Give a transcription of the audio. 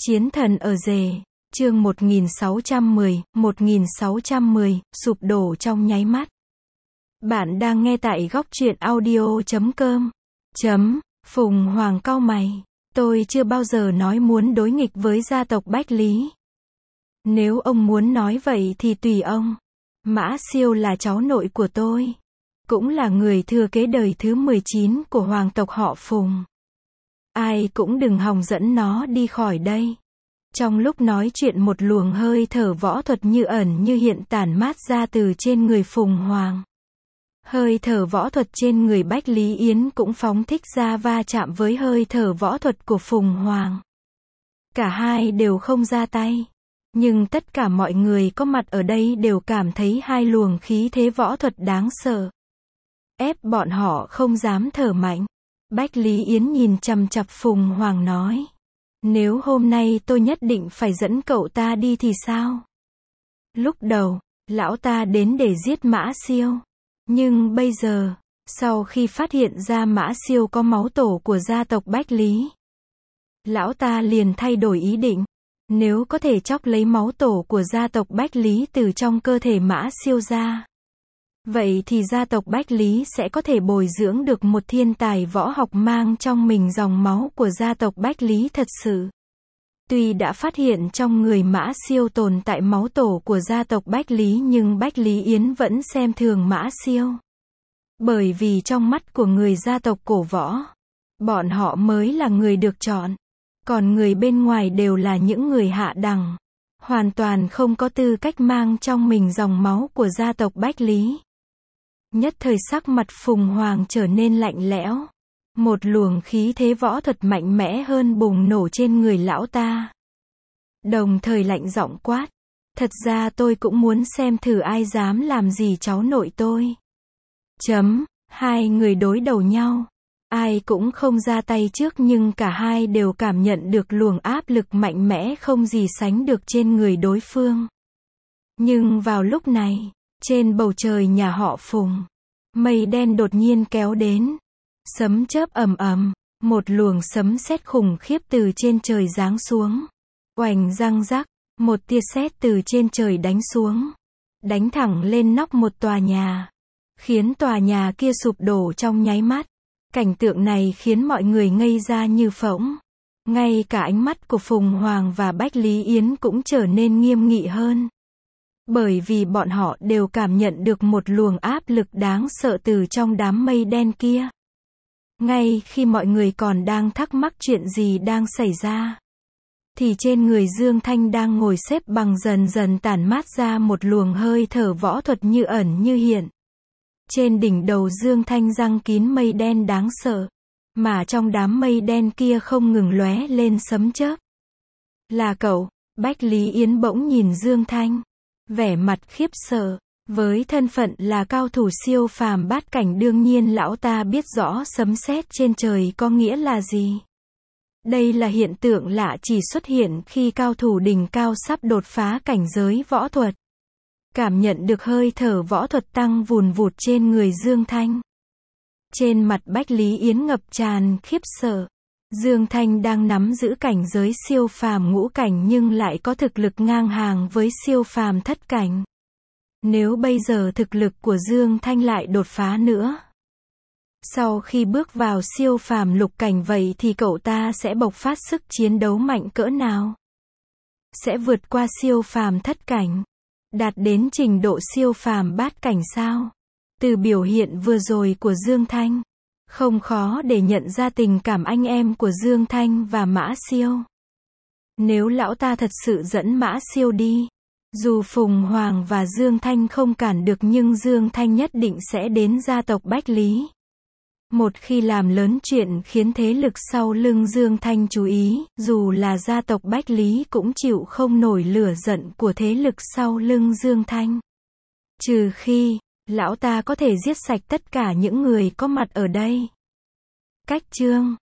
Chiến thần ở rể, chương 1610, sụp đổ trong nháy mắt. Bạn đang nghe tại góc truyện audio.com. Phùng Hoàng cau mày. Tôi chưa bao giờ nói muốn đối nghịch với gia tộc Bách Lý. Nếu ông muốn nói vậy thì tùy ông. Mã Siêu là cháu nội của tôi. Cũng là người thừa kế đời thứ 19 của hoàng tộc họ Phùng. Ai cũng đừng hòng dẫn nó đi khỏi đây. Trong lúc nói chuyện một luồng hơi thở võ thuật như ẩn như hiện tản mát ra từ trên người Phùng Hoàng. Hơi thở võ thuật trên người Bách Lý Yến cũng phóng thích ra va chạm với hơi thở võ thuật của Phùng Hoàng. Cả hai đều không ra tay. Nhưng tất cả mọi người có mặt ở đây đều cảm thấy hai luồng khí thế võ thuật đáng sợ. Ép bọn họ không dám thở mạnh. Bách Lý Yến nhìn chằm chằm Phùng Hoàng nói. Nếu hôm nay tôi nhất định phải dẫn cậu ta đi thì sao? Lúc đầu, lão ta đến để giết Mã Siêu. Nhưng bây giờ, sau khi phát hiện ra Mã Siêu có máu tổ của gia tộc Bách Lý, lão ta liền thay đổi ý định. Nếu có thể chóc lấy máu tổ của gia tộc Bách Lý từ trong cơ thể Mã Siêu ra, vậy thì gia tộc Bách Lý sẽ có thể bồi dưỡng được một thiên tài võ học mang trong mình dòng máu của gia tộc Bách Lý thật sự. Tuy đã phát hiện trong người Mã Siêu tồn tại máu tổ của gia tộc Bách Lý nhưng Bách Lý Yến vẫn xem thường Mã Siêu. Bởi vì trong mắt của người gia tộc cổ võ, bọn họ mới là người được chọn. Còn người bên ngoài đều là những người hạ đẳng. Hoàn toàn không có tư cách mang trong mình dòng máu của gia tộc Bách Lý. Nhất thời sắc mặt Phùng Hoàng trở nên lạnh lẽo. Một luồng khí thế võ thuật mạnh mẽ hơn bùng nổ trên người lão ta. Đồng thời lạnh giọng quát. Thật ra tôi cũng muốn xem thử ai dám làm gì cháu nội tôi. Hai người đối đầu nhau. Ai cũng không ra tay trước nhưng cả hai đều cảm nhận được luồng áp lực mạnh mẽ không gì sánh được trên người đối phương. Nhưng vào lúc này, trên bầu trời nhà họ Phùng, mây đen đột nhiên kéo đến. Sấm chớp ầm ầm, một luồng sấm sét khủng khiếp từ trên trời giáng xuống. Oành răng rắc, một tia sét từ trên trời đánh xuống, đánh thẳng lên nóc một tòa nhà, khiến tòa nhà kia sụp đổ trong nháy mắt. Cảnh tượng này khiến mọi người ngây ra như phỗng. Ngay cả ánh mắt của Phùng Hoàng và Bách Lý Yến cũng trở nên nghiêm nghị hơn. Bởi vì bọn họ đều cảm nhận được một luồng áp lực đáng sợ từ trong đám mây đen kia. Ngay khi mọi người còn đang thắc mắc chuyện gì đang xảy ra, thì trên người Dương Thanh đang ngồi xếp bằng dần dần tản mát ra một luồng hơi thở võ thuật như ẩn như hiện. Trên đỉnh đầu Dương Thanh răng kín mây đen đáng sợ, mà trong đám mây đen kia không ngừng lóe lên sấm chớp. Là cậu? Bách Lý Yến bỗng nhìn Dương Thanh, vẻ mặt khiếp sợ. Với thân phận là cao thủ siêu phàm bát cảnh đương nhiên lão ta biết rõ sấm sét trên trời có nghĩa là gì. Đây là hiện tượng lạ chỉ xuất hiện khi cao thủ đỉnh cao sắp đột phá cảnh giới võ thuật. Cảm nhận được hơi thở võ thuật tăng vùn vụt trên người Dương Thanh. Trên mặt Bách Lý Yến ngập tràn khiếp sợ. Dương Thanh đang nắm giữ cảnh giới siêu phàm ngũ cảnh nhưng lại có thực lực ngang hàng với siêu phàm thất cảnh. Nếu bây giờ thực lực của Dương Thanh lại đột phá nữa, sau khi bước vào siêu phàm lục cảnh vậy thì cậu ta sẽ bộc phát sức chiến đấu mạnh cỡ nào? Sẽ vượt qua siêu phàm thất cảnh, đạt đến trình độ siêu phàm bát cảnh sao? Từ biểu hiện vừa rồi của Dương Thanh, không khó để nhận ra tình cảm anh em của Dương Thanh và Mã Siêu. Nếu lão ta thật sự dẫn Mã Siêu đi, dù Phùng Hoàng và Dương Thanh không cản được nhưng Dương Thanh nhất định sẽ đến gia tộc Bách Lý. Một khi làm lớn chuyện khiến thế lực sau lưng Dương Thanh chú ý, dù là gia tộc Bách Lý cũng chịu không nổi lửa giận của thế lực sau lưng Dương Thanh. Trừ khi, lão ta có thể giết sạch tất cả những người có mặt ở đây. Cách chương